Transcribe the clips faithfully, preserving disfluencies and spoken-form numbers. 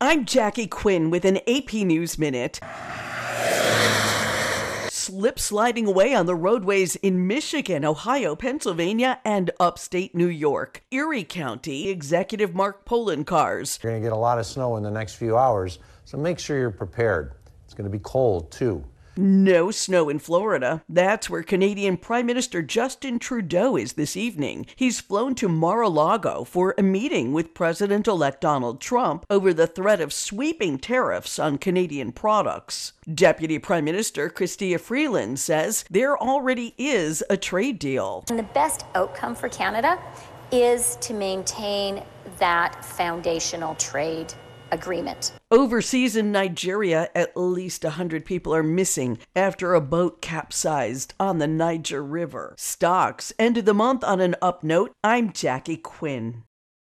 I'm Jackie Quinn with an A P News Minute. Slip sliding away on the roadways in Michigan, Ohio, Pennsylvania, and upstate New York. Erie County Executive Mark Polin cars. You're going to get a lot of snow in the next few hours, so make sure you're prepared. It's going to be cold, too. No snow in Florida. That's where Canadian Prime Minister Justin Trudeau is this evening. He's flown to Mar-a-Lago for a meeting with President-elect Donald Trump over the threat of sweeping tariffs on Canadian products. Deputy Prime Minister Chrystia Freeland says there already is a trade deal. And the best outcome for Canada is to maintain that foundational trade agreement. Overseas in Nigeria, at least one hundred people are missing after a boat capsized on the Niger River. Stocks ended the month on an up note. I'm Jackie Quinn.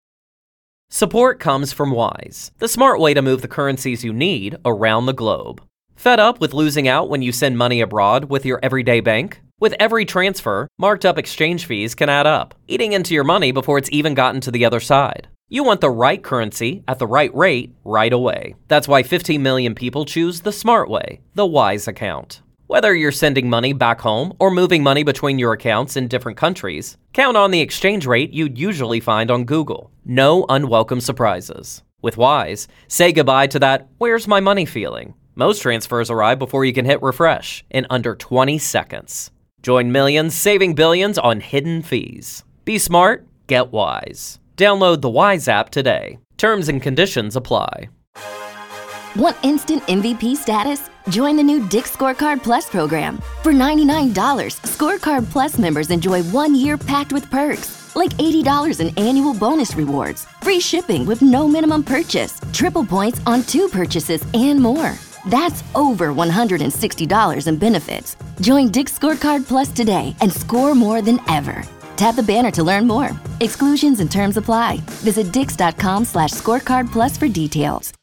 Support comes from Wise, the smart way to move the currencies you need around the globe. Fed up with losing out when you send money abroad with your everyday bank? With every transfer, marked up exchange fees can add up, eating into your money before it's even gotten to the other side. You want the right currency at the right rate right away. That's why fifteen million people choose the smart way, the Wise account. Whether you're sending money back home or moving money between your accounts in different countries, count on the exchange rate you'd usually find on Google. No unwelcome surprises. With Wise, say goodbye to that "where's my money" feeling. Most transfers arrive before you can hit refresh in under twenty seconds. Join millions saving billions on hidden fees. Be smart, get Wise. Download the Wise app today. Terms and conditions apply. Want instant M V P status? Join the new Dick's Scorecard Plus program. For ninety-nine dollars, Scorecard Plus members enjoy one year packed with perks, like eighty dollars in annual bonus rewards, free shipping with no minimum purchase, triple points on two purchases, and more. That's over one hundred sixty dollars in benefits. Join Dick's Scorecard Plus today and score more than ever. Tap the banner to learn more. Exclusions and terms apply. Visit dix.com slash scorecard plus for details.